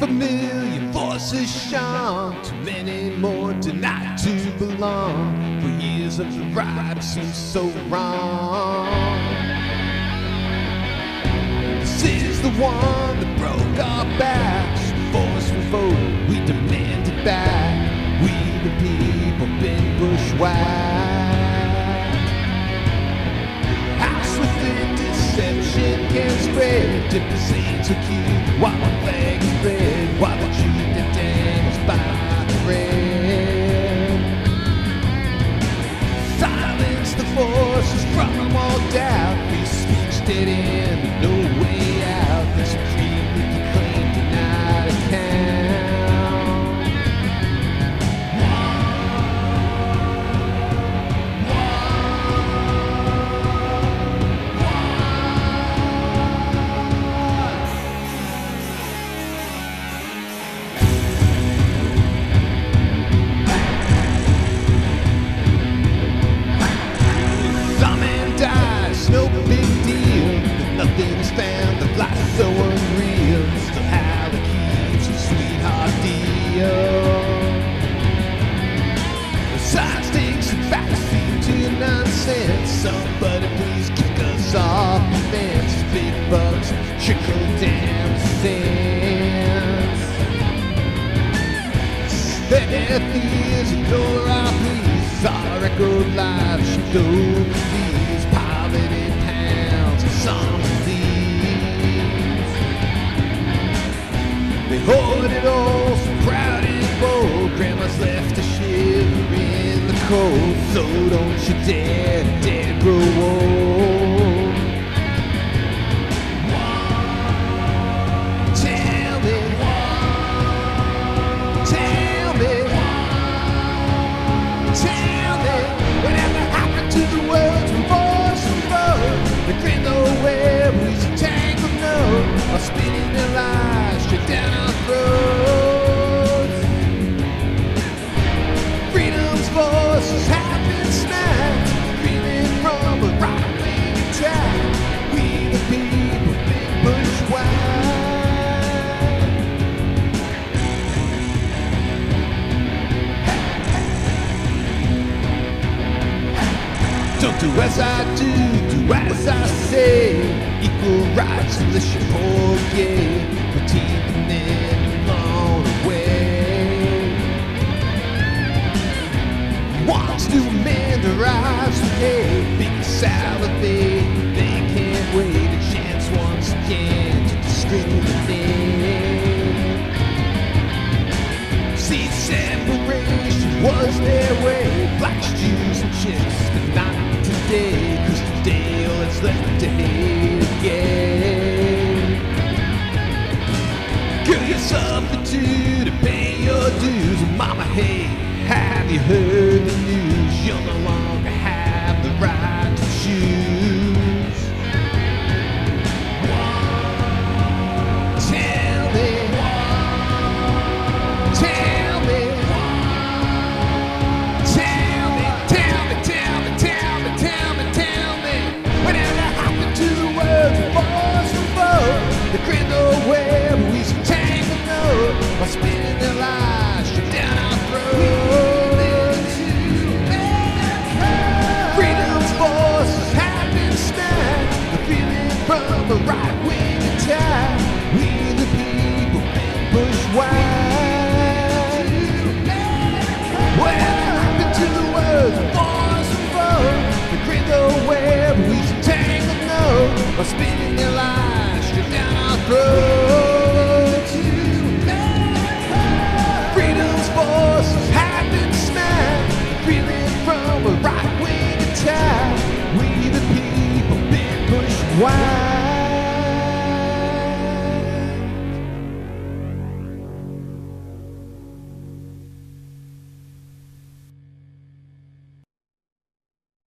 million voices shone, too many more denied to belong. For years of the ride seems so wrong. This is the one that broke our backs. Force and foe, we demand it back. We the people been bushwhacked. House within deception can spread. Different saints are cute while the flag is red. While the truth that dangles by the thread. Silence the forces from all doubt. We speak dead end, no way out. The supreme we can claim denied account. No big deal, nothing's found of life so unreal. Still how it keeps a sweetheart deal. Science takes a backseat to your nonsense. Somebody please kick us off the fence. Big bucks trickle down the sense. Their fears ignore our pleas. Our record lives should go with these poverty. Some thieves, they hoard it all so proud and bold. Grandma's left a shiver in the cold. So don't you dare grow old. Tell me, whatever happened to the words from voice and vote? The grin nowhere, breeze a tangled note, are spinning their lives straight down our throats. Freedom's voices have been snapped, screaming from a right-wing attack. We the people been bushwhacked. Don't do as I do as I say. Equal rights unless you're poor gay. We're taking them on away. Wants to amend their lives with hate. Big salivate, they can't wait a chance once again to discriminate. See, separation was their way. Blacks, Jews, and chicks, but not today, 'cause today all that's left to hate again. Give your substitute and pay your dues. And mama, hey, have you heard the news? You'll no longer have the right to choose. Tell me, whatever happened to the words of boys from both? The grin nowhere, but we some tangled note, while spinning their lives straight down our throats. Freedom's voices have been snapped, the feeling from the right-wing attack. We the people been bushwhacked. Whatever happened to the words of boys from both? The grin nowhere, but we some tangled note, while spinning